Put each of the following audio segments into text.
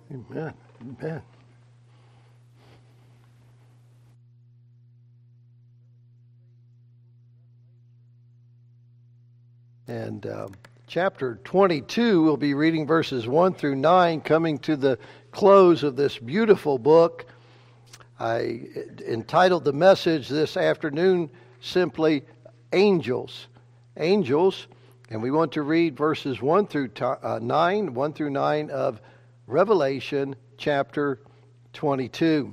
Amen. Amen. And chapter 22, we'll be reading verses 1 through 9, coming to the close of this beautiful book. I entitled the message this afternoon simply Angels. Angels. And we want to read verses 1 through 9 of Revelation chapter 22.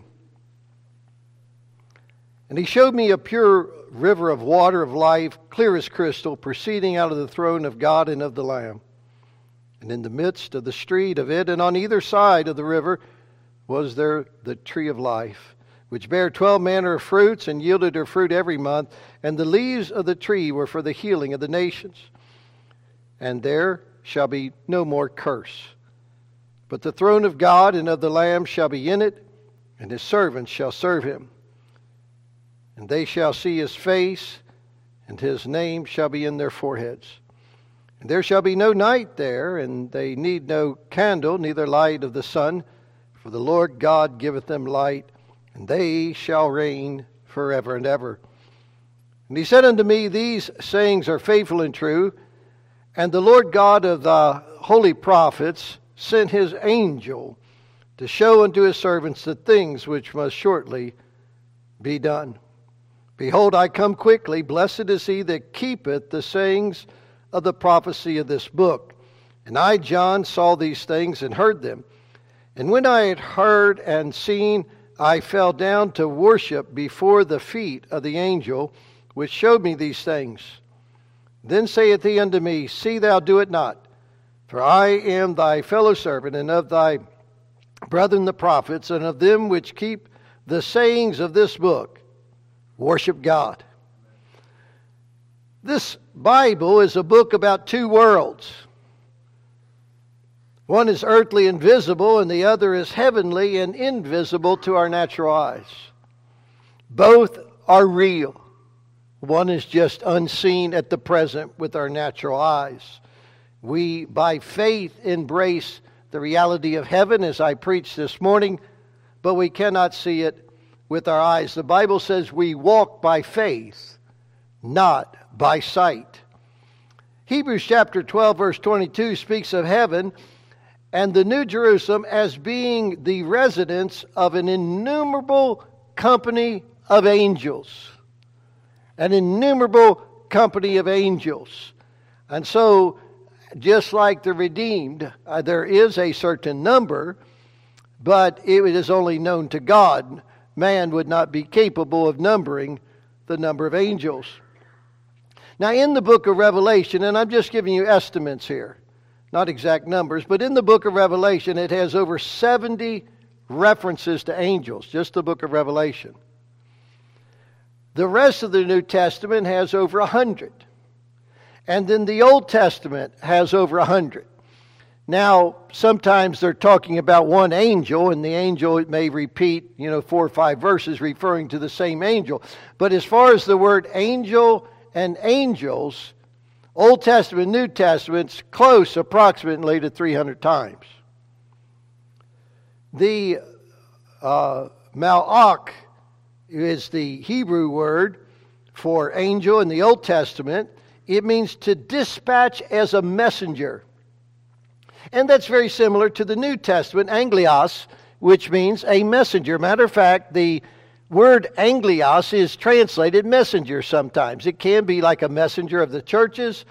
And he showed me a pure river of water of life, clear as crystal, proceeding out of the throne of God and of the Lamb. And in the midst of the street of it, and on either side of the river, was there the tree of life, which bare 12 manner of fruits, and yielded her fruit every month. And the leaves of the tree were for the healing of the nations. And there shall be no more curse. But the throne of God and of the Lamb shall be in it, and his servants shall serve him. And they shall see his face, and his name shall be in their foreheads. And there shall be no night there, and they need no candle, neither light of the sun, for the Lord God giveth them light, and they shall reign forever and ever. And he said unto me, These sayings are faithful and true, and the Lord God of the holy prophets sent his angel to show unto his servants the things which must shortly be done. Behold, I come quickly. Blessed is he that keepeth the sayings of the prophecy of this book. And I, John, saw these things and heard them. And when I had heard and seen, I fell down to worship before the feet of the angel which showed me these things. Then saith he unto me, See thou do it not, for I am thy fellow servant, and of thy brethren the prophets, and of them which keep the sayings of this book. Worship God. This Bible is a book about two worlds. One is earthly and visible, and the other is heavenly and invisible to our natural eyes. Both are real. One is just unseen at the present with our natural eyes. We, by faith, embrace the reality of heaven, as I preached this morning, but we cannot see it with our eyes. The Bible says we walk by faith, not by sight. Hebrews chapter 12, verse 22 speaks of heaven and the New Jerusalem as being the residence of an innumerable company of angels. An innumerable company of angels. And so, just like the redeemed, there is a certain number, but it is only known to God. Man would not be capable of numbering the number of angels. Now, in the book of Revelation, and I'm just giving you estimates here, not exact numbers, but in the book of Revelation, it has over 70 references to angels, just the book of Revelation. The rest of the New Testament has over 100. And then the Old Testament has over 100. Now, sometimes they're talking about one angel, and the angel may repeat, 4 or 5 verses referring to the same angel. But as far as the word angel and angels, Old Testament, New Testament's close approximately to 300 times. The malach is the Hebrew word for angel in the Old Testament. It means to dispatch as a messenger. And that's very similar to the New Testament, anglios, which means a messenger. Matter of fact, the word anglios is translated messenger sometimes. It can be like a messenger of the churches,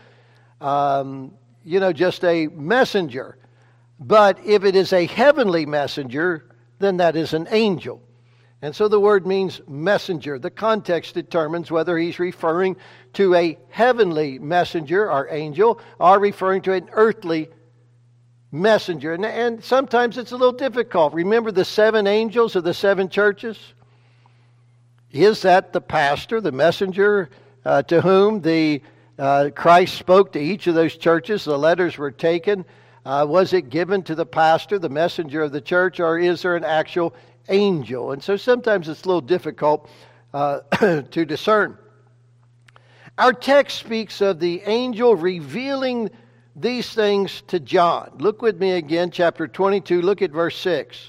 just a messenger. But if it is a heavenly messenger, then that is an angel. And so the word means messenger. The context determines whether he's referring to a heavenly messenger or angel or referring to an earthly messenger. And sometimes it's a little difficult. Remember the 7 angels of the 7 churches? Is that the pastor, the messenger to whom the Christ spoke to each of those churches? The letters were taken. Was it given to the pastor, the messenger of the church, or is there an actual angel? And so sometimes it's a little difficult to discern. Our text speaks of the angel revealing these things to John. Look with me again, chapter 22, look at verse 6.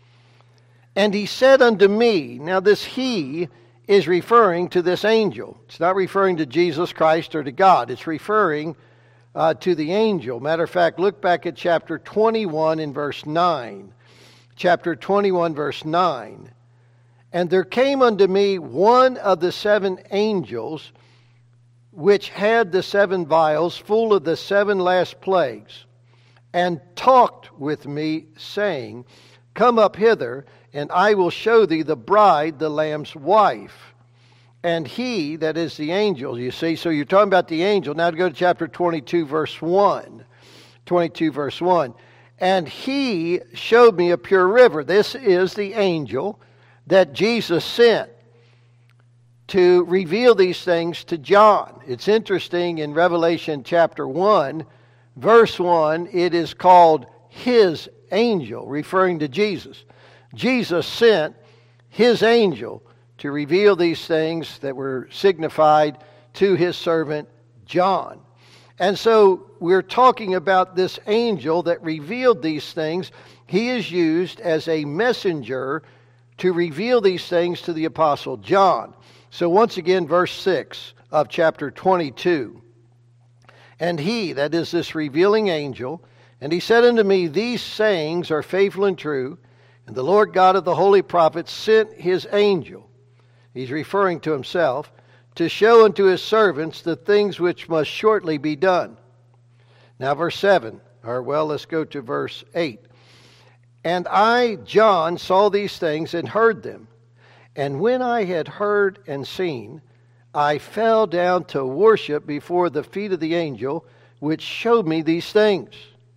And he said unto me, now this he is referring to this angel. It's not referring to Jesus Christ or to God. It's referring to the angel. Matter of fact, look back at chapter 21 in verse 9. Chapter 21, verse 9. And there came unto me one of the 7 angels, which had the 7 vials full of the 7 last plagues, and talked with me, saying, Come up hither, and I will show thee the bride, the Lamb's wife. And he, that is the angel, you see, so you're talking about the angel. Now to go to chapter 22, verse 1. 22, verse 1. And he showed me a pure river. This is the angel that Jesus sent to reveal these things to John. It's interesting, in Revelation chapter 1, verse 1, it is called his angel, referring to Jesus. Jesus sent his angel to reveal these things that were signified to his servant John. And so we're talking about this angel that revealed these things. He is used as a messenger to reveal these things to the Apostle John. So once again, verse 6 of chapter 22. And he, that is this revealing angel, and he said unto me, These sayings are faithful and true, and the Lord God of the holy prophets sent his angel, he's referring to himself, to show unto his servants the things which must shortly be done. Now verse 7, or well, let's go to verse 8. And I, John, saw these things and heard them. And when I had heard and seen, I fell down to worship before the feet of the angel, which showed me these things.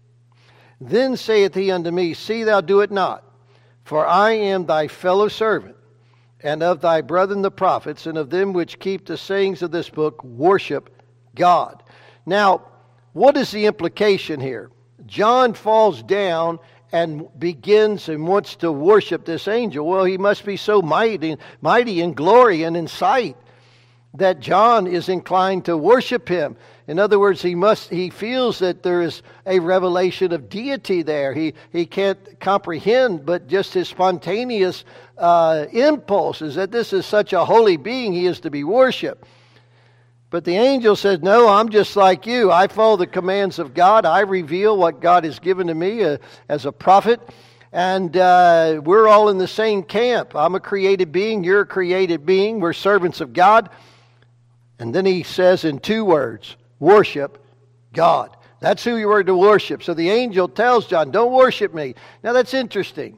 Then saith he unto me, See thou do it not, for I am thy fellow servant, and of thy brethren the prophets, and of them which keep the sayings of this book, worship God. Now, what is the implication here? John falls down and begins and wants to worship this angel. Well, he must be so mighty in glory and in sight that John is inclined to worship him. In other words, he feels that there is a revelation of deity there. He can't comprehend, but just his spontaneous impulse is that this is such a holy being, he is to be worshipped. But the angel says, no, I'm just like you. I follow the commands of God. I reveal what God has given to me as a prophet. And we're all in the same camp. I'm a created being. You're a created being. We're servants of God. And then he says in 2 words, worship God. That's who you are to worship. So the angel tells John, don't worship me. Now that's interesting.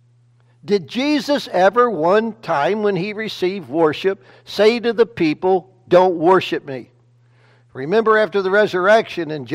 Did Jesus ever one time when he received worship say to the people, don't worship me? Remember after the resurrection and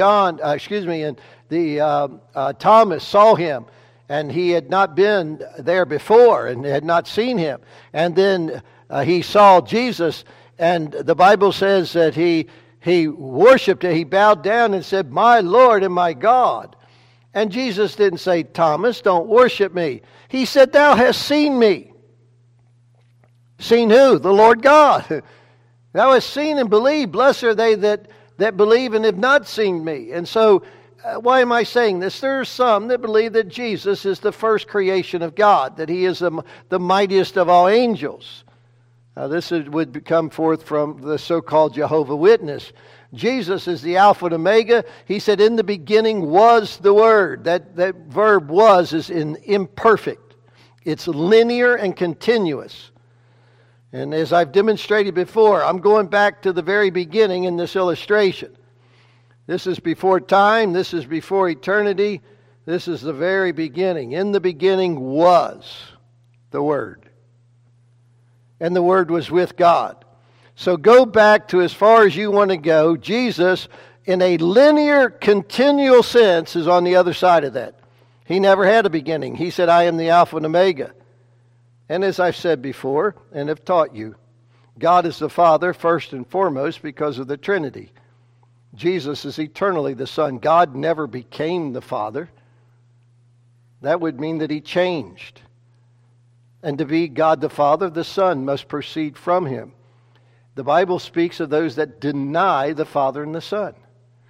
Thomas saw him and he had not been there before and had not seen him. And then he saw Jesus, and the Bible says that he worshiped him. He bowed down and said, my Lord and my God. And Jesus didn't say, Thomas, don't worship me. He said, thou hast seen me. Seen who? The Lord God. Thou hast seen and believed. Blessed are they that believe and have not seen me. And so, why am I saying this? There are some that believe that Jesus is the first creation of God, that he is the mightiest of all angels. This would come forth from the so-called Jehovah's Witness. Jesus is the Alpha and Omega. He said, in the beginning was the Word. That verb was is imperfect. It's linear and continuous. And as I've demonstrated before, I'm going back to the very beginning in this illustration. This is before time. This is before eternity. This is the very beginning. In the beginning was the Word. And the Word was with God. So go back to as far as you want to go. Jesus, in a linear, continual sense, is on the other side of that. He never had a beginning. He said, I am the Alpha and Omega. And as I've said before, and have taught you, God is the Father first and foremost because of the Trinity. Jesus is eternally the Son. God never became the Father. That would mean that he changed. And to be God the Father, the Son must proceed from him. The Bible speaks of those that deny the Father and the Son.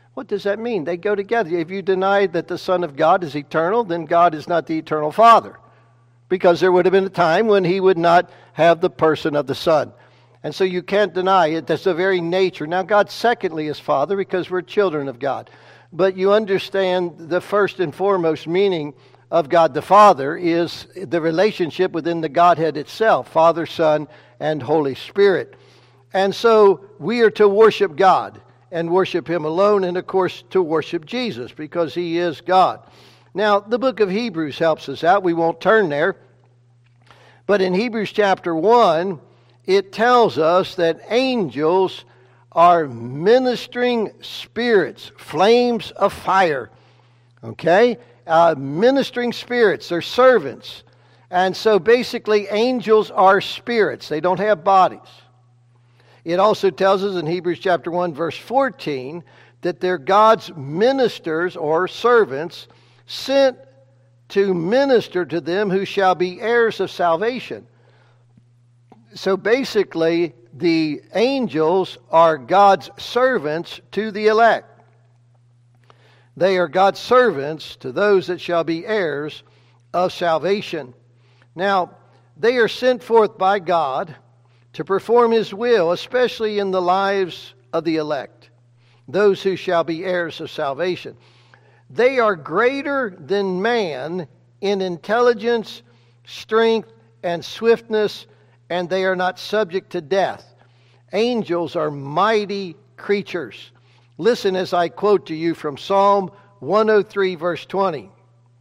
What does that mean? They go together. If you deny that the Son of God is eternal, then God is not the eternal Father, because there would have been a time when he would not have the person of the Son. And so you can't deny it. That's the very nature. Now, God secondly is Father, because we're children of God. But you understand the first and foremost meaning of God the Father is the relationship within the Godhead itself, Father, Son, and Holy Spirit. And so we are to worship God and worship him alone, and of course to worship Jesus, because he is God. Now, the book of Hebrews helps us out. We won't turn there. But in Hebrews chapter 1, it tells us that angels are ministering spirits, flames of fire. Okay? Ministering spirits, they're servants. And so basically angels are spirits. They don't have bodies. It also tells us in Hebrews chapter 1 verse 14 that they're God's ministers or servants sent to minister to them who shall be heirs of salvation. So basically the angels are God's servants to the elect. They are God's servants to those that shall be heirs of salvation. Now, they are sent forth by God to perform his will, especially in the lives of the elect, those who shall be heirs of salvation. They are greater than man in intelligence, strength, and swiftness, and they are not subject to death. Angels are mighty creatures. Listen as I quote to you from Psalm 103, verse 20.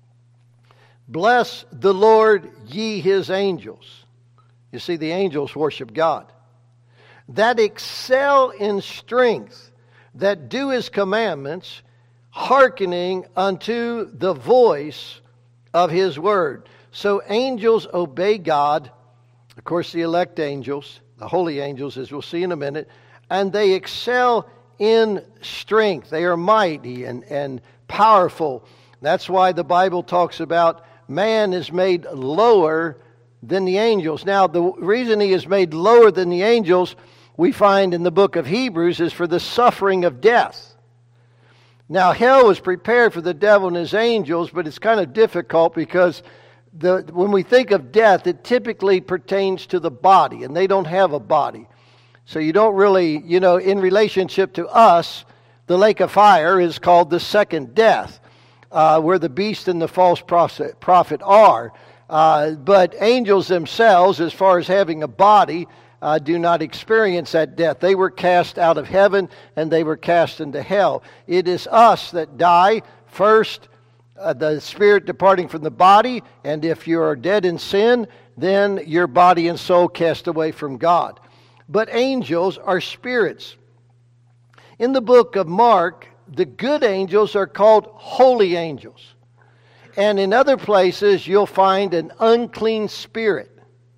Bless the Lord, ye his angels. You see, the angels worship God. That excel in strength, that do his commandments, hearkening unto the voice of his word. So angels obey God. Of course, the elect angels, the holy angels, as we'll see in a minute, and they excel in strength. They are mighty and powerful. That's why the Bible talks about man is made lower than the angels. Now, the reason he is made lower than the angels, we find in the book of Hebrews, is for the suffering of death. Now, hell was prepared for the devil and his angels, but it's kind of difficult because when we think of death, it typically pertains to the body, and they don't have a body. So you don't really, in relationship to us, the lake of fire is called the second death, where the beast and the false prophet are. But angels themselves, as far as having a body, do not experience that death. They were cast out of heaven, and they were cast into hell. It is us that die first, the spirit departing from the body, and if you are dead in sin, then your body and soul cast away from God. But angels are spirits. In the book of Mark, the good angels are called holy angels. And in other places, you'll find an unclean spirit.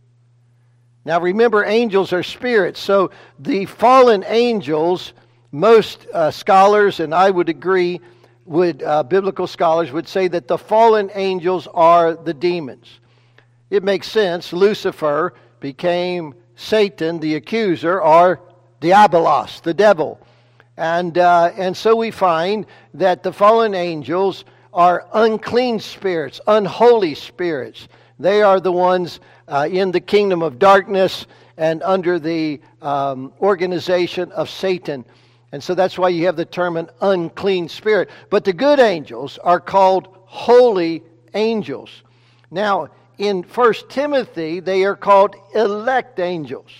Now remember, angels are spirits. So the fallen angels, most scholars, and I would agree, biblical scholars would say that the fallen angels are the demons. It makes sense. Lucifer became Satan, the accuser, or Diabolos, the devil. And so we find that the fallen angels are unclean spirits, unholy spirits. They are the ones in the kingdom of darkness and under the organization of Satan. And so that's why you have the term an unclean spirit. But the good angels are called holy angels. Now, in 1 Timothy, they are called elect angels.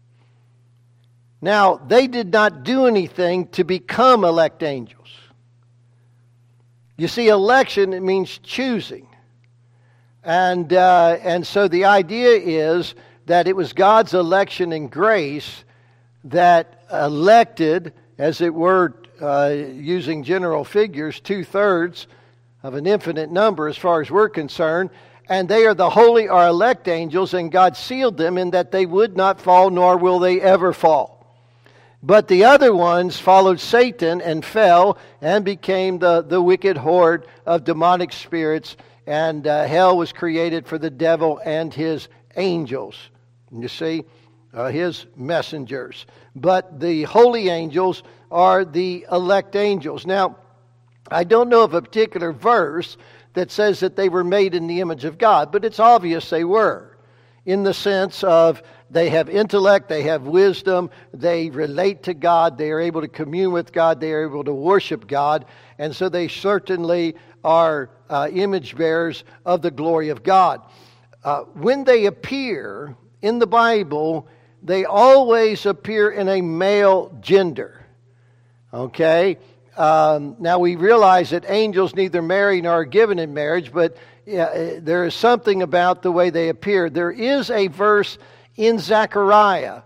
Now, they did not do anything to become elect angels. You see, election, it means choosing. And so the idea is that it was God's election and grace that elected, as it were, using general figures, 2/3 of an infinite number as far as we're concerned. And they are the holy or elect angels, and God sealed them in that they would not fall, nor will they ever fall. But the other ones followed Satan and fell and became the wicked horde of demonic spirits, and hell was created for the devil and his angels. You see? his messengers. But the holy angels are the elect angels. Now, I don't know of a particular verse that says that they were made in the image of God, but it's obvious they were, in the sense of they have intellect, they have wisdom, they relate to God, they are able to commune with God, they are able to worship God, and so they certainly are image bearers of the glory of God. When they appear in the Bible, they always appear in a male gender. Okay? Now we realize that angels neither marry nor are given in marriage, but there is something about the way they appear. There is a verse in Zechariah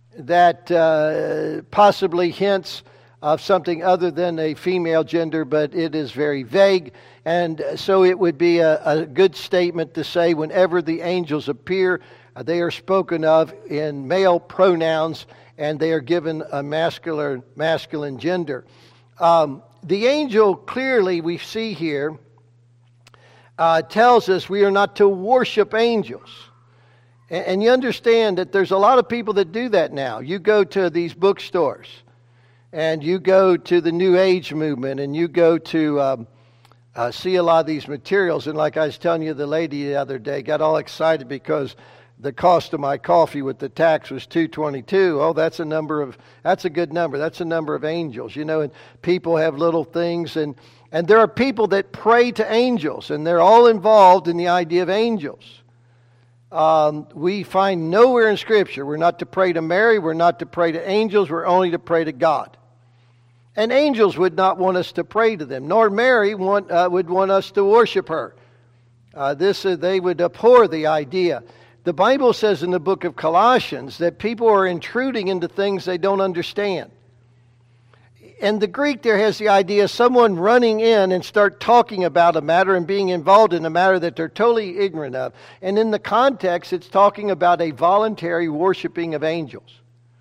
that possibly hints of something other than a female gender, but it is very vague. And so it would be a good statement to say whenever the angels appear, they are spoken of in male pronouns and they are given a masculine gender. The angel clearly we see here tells us we are not to worship angels. And you understand that there's a lot of people that do that now. You go to these bookstores and you go to the New Age movement and you go to see a lot of these materials. And like I was telling you, the lady the other day got all excited because the cost of my coffee with the tax was $2.22. Oh, that's a good number. That's a number of angels, you know. And people have little things, and there are people that pray to angels, and they're all involved in the idea of angels. We find nowhere in Scripture we're not to pray to Mary, we're not to pray to angels, we're only to pray to God. And angels would not want us to pray to them, nor Mary would want us to worship her. They would abhor the idea. The Bible says in the book of Colossians that people are intruding into things they don't understand. And the Greek there has the idea of someone running in and start talking about a matter and being involved in a matter that they're totally ignorant of. And in the context, it's talking about a voluntary worshiping of angels.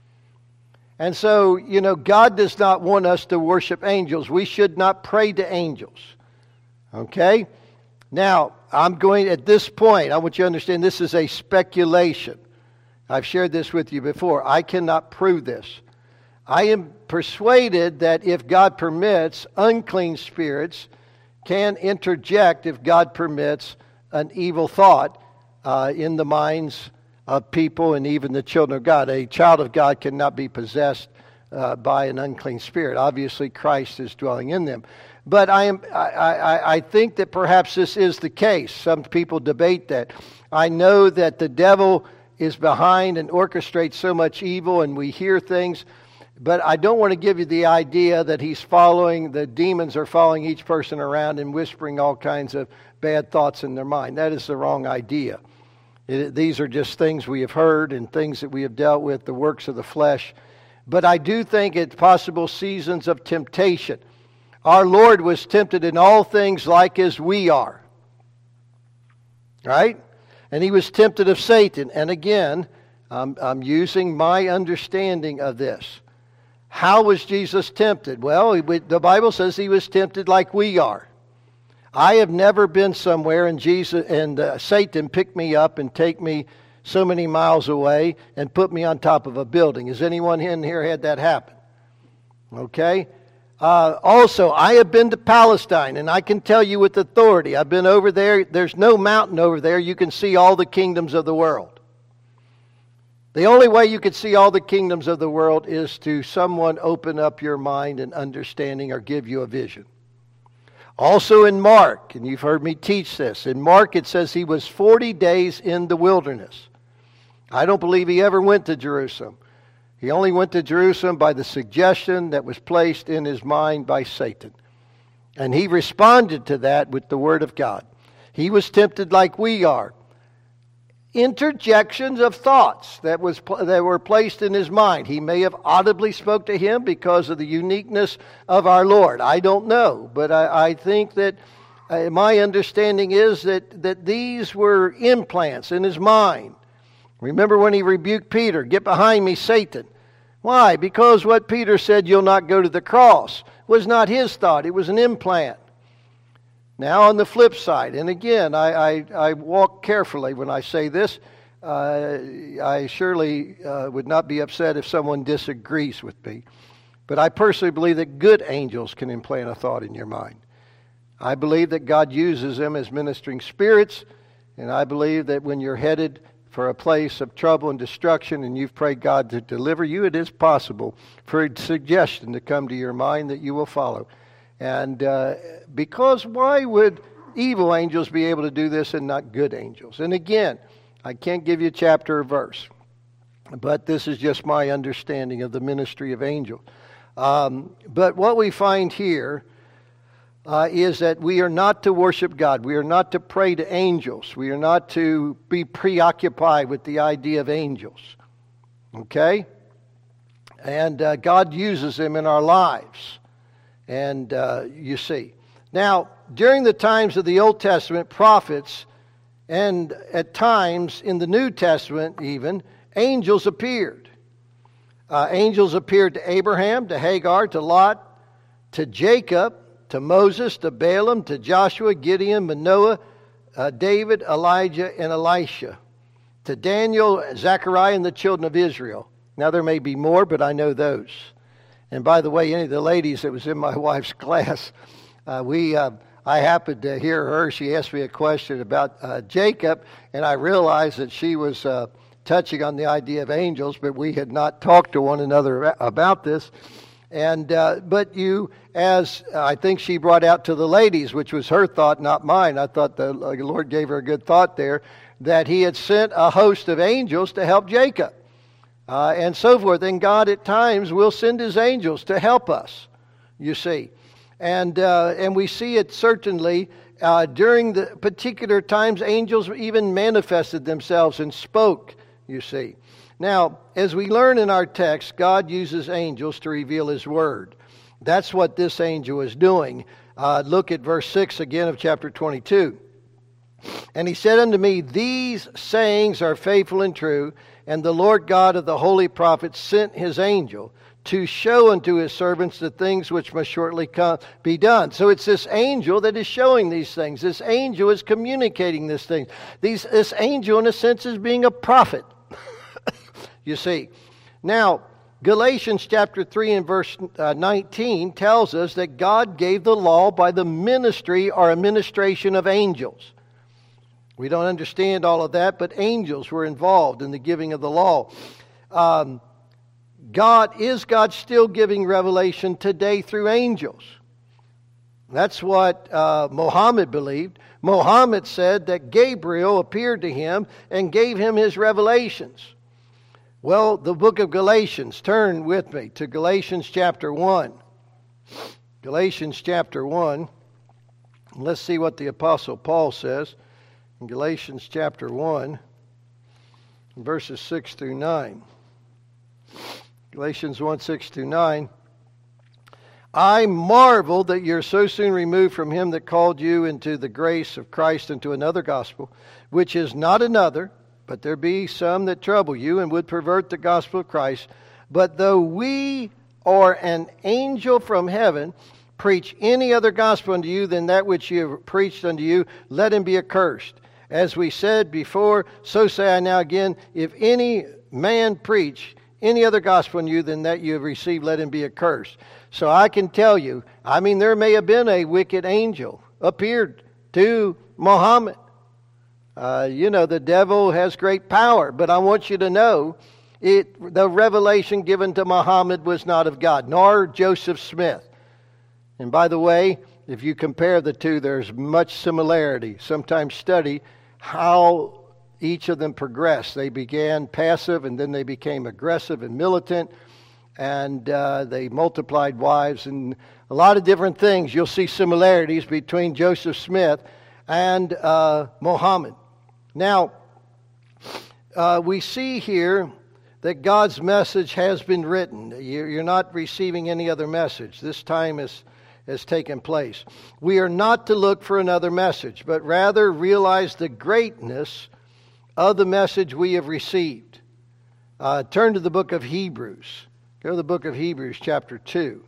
And so, you know, God does not want us to worship angels. We should not pray to angels. Okay? Now, at this point, I want you to understand this is a speculation. I've shared this with you before. I cannot prove this. I am persuaded that if God permits, unclean spirits can interject, if God permits, an evil thought in the minds of people and even the children of God. A child of God cannot be possessed by an unclean spirit. Obviously, Christ is dwelling in them. But I think that perhaps this is the case. Some people debate that. I know that the devil is behind and orchestrates so much evil, and we hear things. But I don't want to give you the idea that the demons are following each person around and whispering all kinds of bad thoughts in their mind. That is the wrong idea. These are just things we have heard and things that we have dealt with, the works of the flesh. But I do think it's possible seasons of temptation. Our Lord was tempted in all things like as we are. Right? And he was tempted of Satan. And again, I'm using my understanding of this. How was Jesus tempted? Well, the Bible says he was tempted like we are. I have never been somewhere and Satan picked me up and take me so many miles away and put me on top of a building. Has anyone in here had that happen? Okay. Also, I have been to Palestine, and I can tell you with authority, I've been over there. There's no mountain over there. You can see all the kingdoms of the world. The only way you could see all the kingdoms of the world is to someone open up your mind and understanding or give you a vision. Also in Mark, and you've heard me teach this, in Mark it says he was 40 days in the wilderness. I don't believe he ever went to Jerusalem. He only went to Jerusalem by the suggestion that was placed in his mind by Satan. And he responded to that with the Word of God. He was tempted like we are. Interjections of thoughts that were placed in his mind. He may have audibly spoke to him because of the uniqueness of our Lord. I don't know, but I think that my understanding is that these were implants in his mind. Remember when he rebuked Peter, "Get behind me, Satan." Why? Because what Peter said, "You'll not go to the cross," was not his thought. It was an implant. Now on the flip side, and again, I walk carefully when I say this, I surely would not be upset if someone disagrees with me. But I personally believe that good angels can implant a thought in your mind. I believe that God uses them as ministering spirits, and I believe that when you're headed for a place of trouble and destruction and you've prayed God to deliver you, it is possible for a suggestion to come to your mind that you will follow. And because why would evil angels be able to do this and not good angels? And again, I can't give you chapter or verse, but this is just my understanding of the ministry of angels. But what we find here is that we are not to worship God. We are not to pray to angels. We are not to be preoccupied with the idea of angels. Okay? And God uses them in our lives. And you see. Now, during the times of the Old Testament, prophets, and at times in the New Testament even, angels appeared. Angels appeared to Abraham, to Hagar, to Lot, to Jacob, to Moses, to Balaam, to Joshua, Gideon, Manoah, David, Elijah, and Elisha, to Daniel, Zechariah, and the children of Israel. Now there may be more, but I know those. And by the way, any of the ladies that was in my wife's class, I happened to hear her. She asked me a question about Jacob, and I realized that she was touching on the idea of angels, but we had not talked to one another about this. And but you, as I think she brought out to the ladies, which was her thought, not mine. I thought the Lord gave her a good thought there, that he had sent a host of angels to help Jacob, and so forth. And God at times will send his angels to help us, you see. And we see it certainly during the particular times angels even manifested themselves and spoke, you see. Now, as we learn in our text, God uses angels to reveal his word. That's what this angel is doing. Look at verse 6 again of chapter 22. And he said unto me, these sayings are faithful and true, and the Lord God of the holy prophets sent his angel to show unto his servants the things which must shortly be done. So it's this angel that is showing these things. This angel is communicating these things. This angel, in a sense, is being a prophet. You see. Now, Galatians chapter 3 and verse 19 tells us that God gave the law by the ministry or administration of angels. We don't understand all of that, but angels were involved in the giving of the law. God still giving revelation today through angels? That's what Muhammad believed. Muhammad said that Gabriel appeared to him and gave him his revelations. Well, the book of Galatians, turn with me to Galatians chapter 1. Galatians chapter 1. Let's see what the Apostle Paul says in Galatians chapter 1, verses 6 through 9. Galatians 1, 6 through 9. I marvel that you're so soon removed from him that called you into the grace of Christ into another gospel, which is not another, but there be some that trouble you and would pervert the gospel of Christ. But though we or an angel from heaven preach any other gospel unto you than that which you have preached unto you, let him be accursed. As we said before, so say I now again, if any man preach any other gospel unto you than that you have received, let him be accursed. So I can tell you, there may have been a wicked angel appeared to Muhammad. The devil has great power, but I want you to know the revelation given to Muhammad was not of God, nor Joseph Smith. And by the way, if you compare the two, there's much similarity. Sometimes study how each of them progressed. They began passive, and then they became aggressive and militant, and they multiplied wives, and a lot of different things. You'll see similarities between Joseph Smith and Muhammad. Now, we see here that God's message has been written. You're not receiving any other message. This time has taken place. We are not to look for another message, but rather realize the greatness of the message we have received. Turn to the book of Hebrews. Go to the book of Hebrews chapter 2.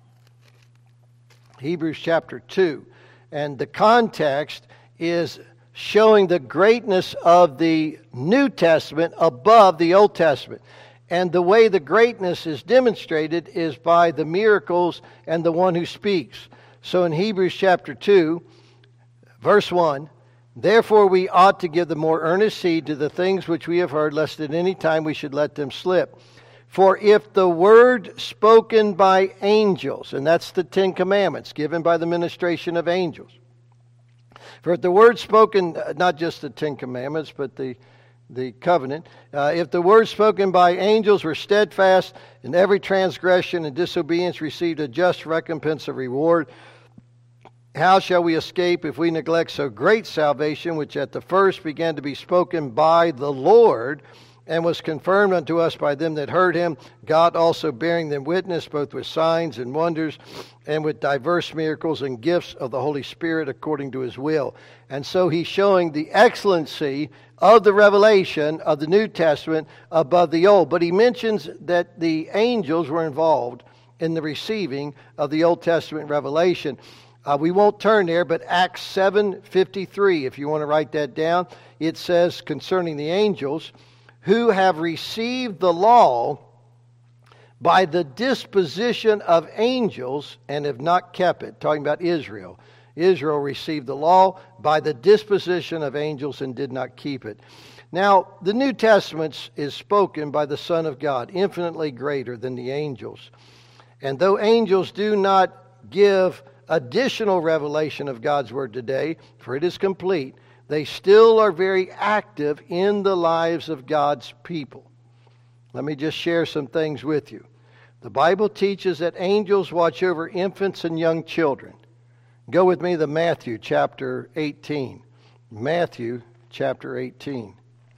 Hebrews chapter 2. And the context is showing the greatness of the New Testament above the Old Testament. And the way the greatness is demonstrated is by the miracles and the one who speaks. So in Hebrews chapter 2, verse 1, therefore we ought to give the more earnest heed to the things which we have heard, lest at any time we should let them slip. For if the word spoken by angels, and that's the Ten Commandments given by the ministration of angels. For if the word spoken, not just the Ten Commandments, but the covenant, if the word spoken by angels were steadfast, and every transgression and disobedience received a just recompense of reward, how shall we escape if we neglect so great salvation, which at the first began to be spoken by the Lord, and was confirmed unto us by them that heard him, God also bearing them witness, both with signs and wonders, and with diverse miracles and gifts of the Holy Spirit according to his will. And so he's showing the excellency of the revelation of the New Testament above the Old. But he mentions that the angels were involved in the receiving of the Old Testament revelation. We won't turn there, but Acts 7:53, if you want to write that down, it says concerning the angels, who have received the law by the disposition of angels and have not kept it. Talking about Israel. Israel received the law by the disposition of angels and did not keep it. Now, the New Testament is spoken by the Son of God, infinitely greater than the angels. And though angels do not give additional revelation of God's Word today, for it is complete, they still are very active in the lives of God's people. Let me just share some things with you. The Bible teaches that angels watch over infants and young children. Go with me to Matthew chapter 18. Matthew chapter 18.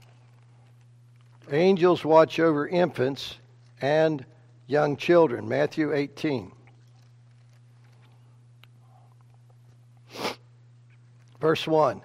Angels watch over infants and young children. Matthew 18. Verse 1.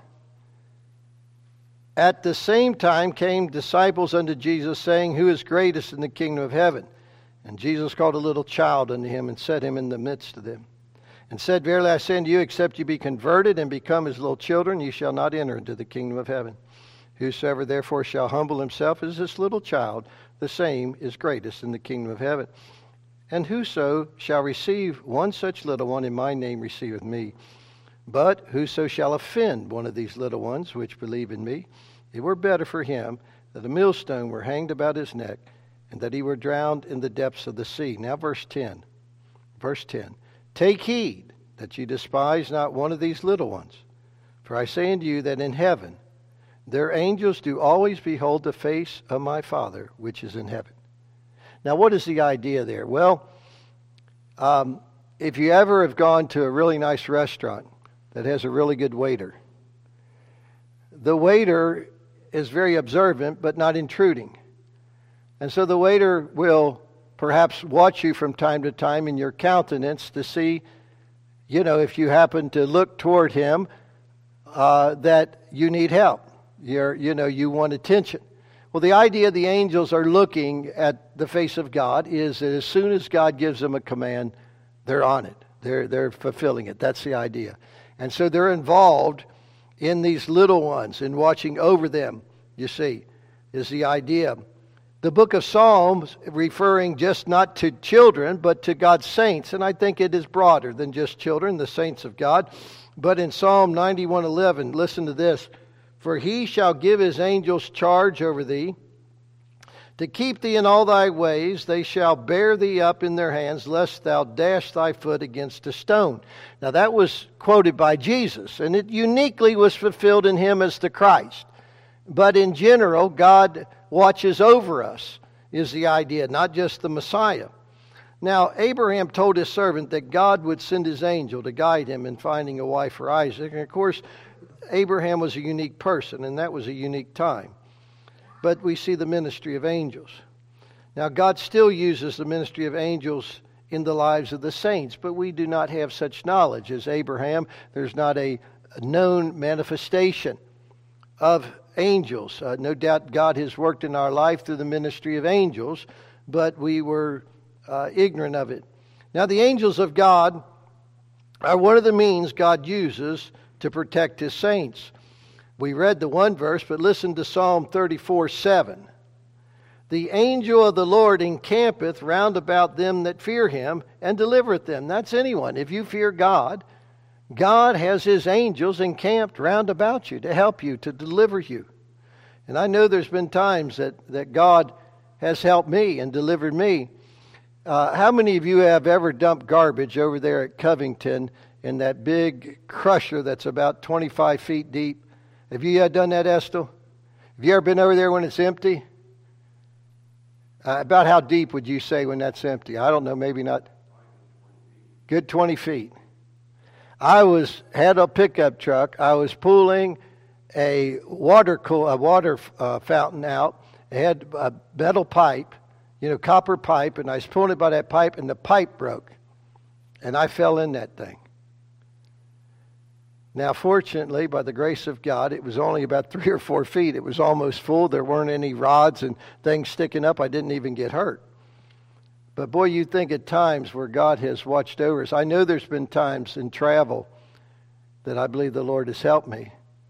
At the same time came disciples unto Jesus, saying, who is greatest in the kingdom of heaven? And Jesus called a little child unto him, and set him in the midst of them, and said, verily I say unto you, except you be converted and become as little children, ye shall not enter into the kingdom of heaven. Whosoever therefore shall humble himself as this little child, the same is greatest in the kingdom of heaven. And whoso shall receive one such little one in my name receiveth me. But whoso shall offend one of these little ones which believe in me, it were better for him that a millstone were hanged about his neck, and that he were drowned in the depths of the sea. Now verse 10. Verse 10. Take heed that ye despise not one of these little ones. For I say unto you that in heaven their angels do always behold the face of my Father which is in heaven. Now what is the idea there? Well, if you ever have gone to a really nice restaurant that has a really good waiter, the waiter is very observant but not intruding. And so the waiter will perhaps watch you from time to time in your countenance to see, if you happen to look toward him, that you need help. You want attention. Well, the idea the angels are looking at the face of God is that as soon as God gives them a command, they're on it. They're fulfilling it. That's the idea. And so they're involved in these little ones and watching over them, you see, is the idea. The book of Psalms referring just not to children, but to God's saints. And I think it is broader than just children, the saints of God. But in Psalm 91:11, listen to this. For he shall give his angels charge over thee, to keep thee in all thy ways. They shall bear thee up in their hands, lest thou dash thy foot against a stone. Now that was quoted by Jesus, and it uniquely was fulfilled in him as the Christ. But in general, God watches over us, is the idea, not just the Messiah. Now, Abraham told his servant that God would send his angel to guide him in finding a wife for Isaac. And of course, Abraham was a unique person, and that was a unique time. But we see the ministry of angels. Now, God still uses the ministry of angels in the lives of the saints, but we do not have such knowledge as Abraham. There's not a known manifestation of angels. No doubt God has worked in our life through the ministry of angels, but we were ignorant of it. Now, the angels of God are one of the means God uses to protect his saints. We read the one verse, but listen to Psalm 34:7. The angel of the Lord encampeth round about them that fear him, and delivereth them. That's anyone. If you fear God, God has his angels encamped round about you to help you, to deliver you. And I know there's been times that God has helped me and delivered me. How many of you have ever dumped garbage over there at Covington in that big crusher that's about 25 feet deep? Have you done that, Estel? Have you ever been over there when it's empty? About how deep would you say when that's empty? I don't know, maybe not. Good 20 feet. I had a pickup truck. I was pulling a water fountain out. It had a metal pipe, copper pipe, and I was pulling it by that pipe, and the pipe broke, and I fell in that thing. Now, fortunately, by the grace of God, it was only about 3 or 4 feet. It was almost full. There weren't any rods and things sticking up. I didn't even get hurt. But boy, you think at times where God has watched over us. I know there's been times in travel that I believe the Lord has helped me.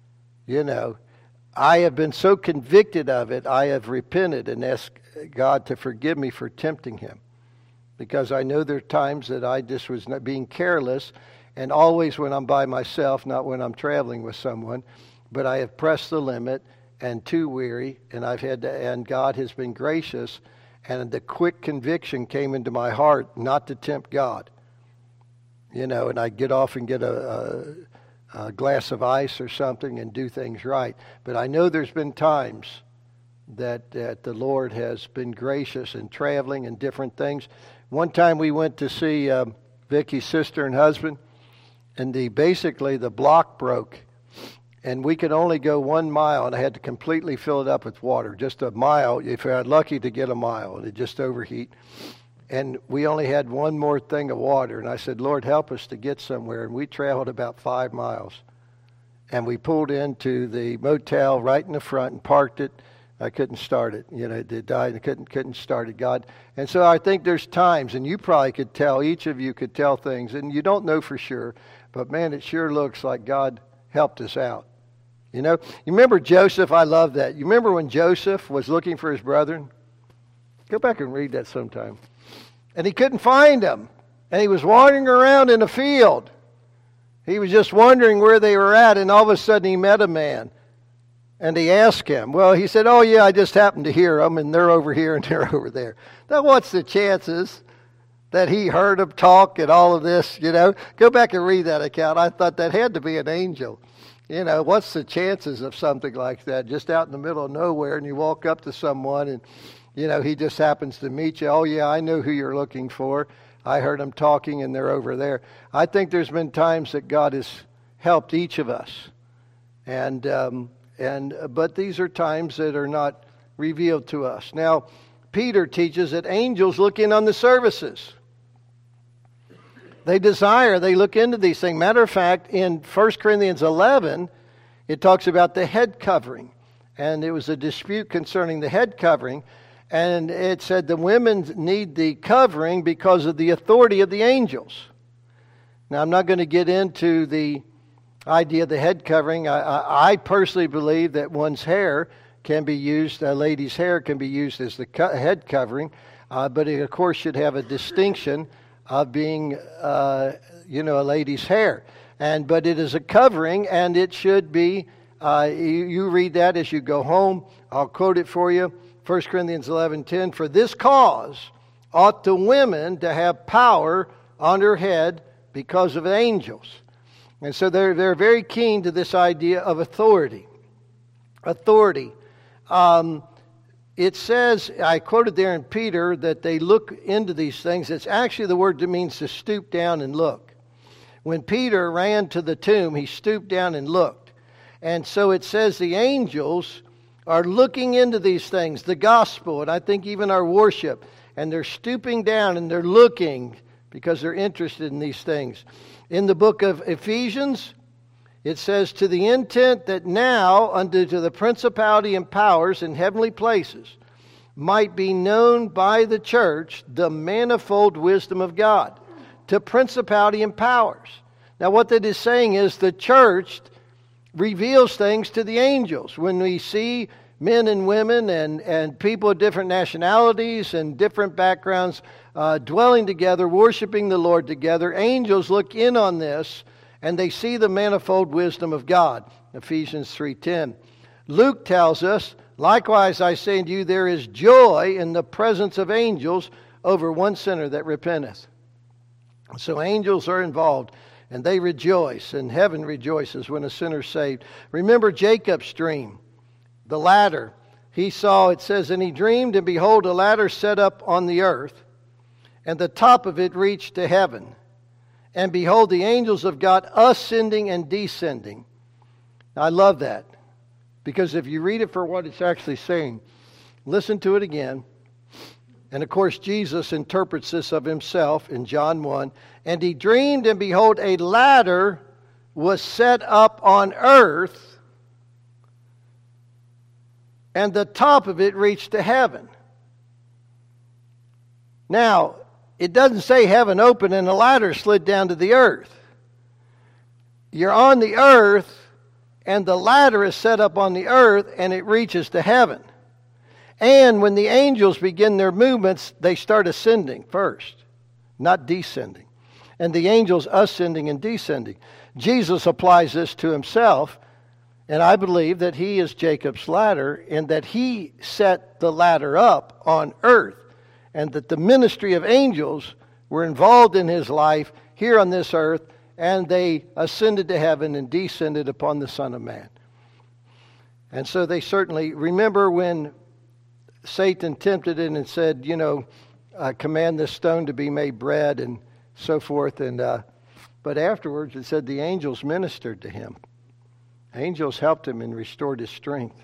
I have been so convicted of it, I have repented and asked God to forgive me for tempting him. Because I know there are times that I just was not being careless, and always when I'm by myself, not when I'm traveling with someone, but I have pressed the limit and too weary, and and God has been gracious, and the quick conviction came into my heart not to tempt God. And I'd get off and get a glass of ice or something and do things right. But I know there's been times that the Lord has been gracious in traveling and different things. One time we went to see Vicky's sister and husband, and basically the block broke, and we could only go 1 mile, and I had to completely fill it up with water, just a mile, if I had lucky to get a mile, and it just overheat. And we only had one more thing of water, and I said, Lord, help us to get somewhere. And we traveled about 5 miles, and we pulled into the motel right in the front and parked it. I couldn't start it. It died. I couldn't start it, God. And so I think there's times, and you probably could tell, each of you could tell things, and you don't know for sure, but man, it sure looks like God helped us out. You remember Joseph? I love that. You remember when Joseph was looking for his brethren? Go back and read that sometime. And he couldn't find them. And he was wandering around in a field. He was just wondering where they were at, and all of a sudden he met a man. And he asked him. Well, he said, oh yeah, I just happened to hear them, and they're over here and they're over there. Now what's the chances that he heard them talk and all of this, Go back and read that account. I thought that had to be an angel. What's the chances of something like that? Just out in the middle of nowhere, and you walk up to someone, and, he just happens to meet you. Oh, yeah, I know who you're looking for. I heard them talking, and they're over there. I think there's been times that God has helped each of us. But these are times that are not revealed to us. Now, Peter teaches that angels look in on the services. They look into these things. Matter of fact, in 1 Corinthians 11, it talks about the head covering. And it was a dispute concerning the head covering. And it said the women need the covering because of the authority of the angels. Now, I'm not going to get into the idea of the head covering. I personally believe that one's hair can be used, a lady's hair can be used as the head covering. But it, of course, should have a distinction of being, a lady's hair. But it is a covering, and it should be, you read that as you go home. I'll quote it for you. 1 Corinthians 11:10, for this cause ought the women to have power on her head because of angels. And so they're very keen to this idea of authority. Authority. It says, I quoted there in Peter, that they look into these things. It's actually the word that means to stoop down and look. When Peter ran to the tomb, he stooped down and looked. And so it says the angels are looking into these things, the gospel, and I think even our worship. And they're stooping down and they're looking because they're interested in these things. In the book of Ephesians, it says, to the intent that now unto the principality and powers in heavenly places might be known by the church the manifold wisdom of God. To principality and powers. Now what that is saying is the church reveals things to the angels. When we see men and women and people of different nationalities and different backgrounds dwelling together, worshiping the Lord together, angels look in on this and they see the manifold wisdom of God. Ephesians 3:10. Luke tells us, likewise I say unto you, there is joy in the presence of angels over one sinner that repenteth. So angels are involved, and they rejoice, and heaven rejoices when a sinner's saved. Remember Jacob's dream, the ladder. He saw, it says, and he dreamed, and behold, a ladder set up on the earth, and the top of it reached to heaven. And behold, the angels of God ascending and descending. I love that, because if you read it for what it's actually saying, listen to it again. And of course, Jesus interprets this of himself in John 1. And he dreamed, and behold, a ladder was set up on earth, and the top of it reached to heaven. Now, it doesn't say heaven opened and a ladder slid down to the earth. You're on the earth, and the ladder is set up on the earth, and it reaches to heaven. And when the angels begin their movements, they start ascending first, not descending. And the angels ascending and descending. Jesus applies this to himself, and I believe that he is Jacob's ladder, and that he set the ladder up on earth, and that the ministry of angels were involved in his life here on this earth, and they ascended to heaven and descended upon the Son of Man. And so they certainly, remember when Satan tempted him and said, command this stone to be made bread and so forth. But afterwards it said the angels ministered to him. Angels helped him and restored his strength.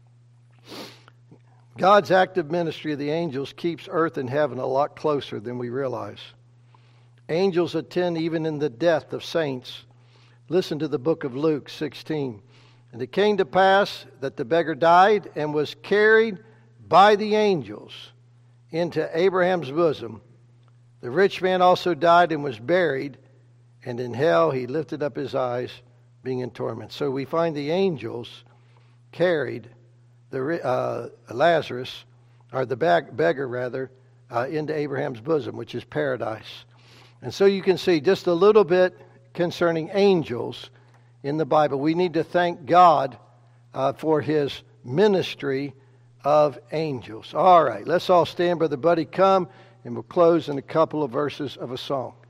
God's active ministry of the angels keeps earth and heaven a lot closer than we realize. Angels attend even in the death of saints. Listen to the book of Luke 16. And it came to pass that the beggar died and was carried by the angels into Abraham's bosom. The rich man also died and was buried, and in hell he lifted up his eyes, being in torment. So we find the angels carried Lazarus, or the beggar rather, into Abraham's bosom, which is paradise. And so you can see just a little bit concerning angels in the Bible. We need to thank God for his ministry of angels. All right, let's all stand. Brother Buddy, come, and we'll close in a couple of verses of a song.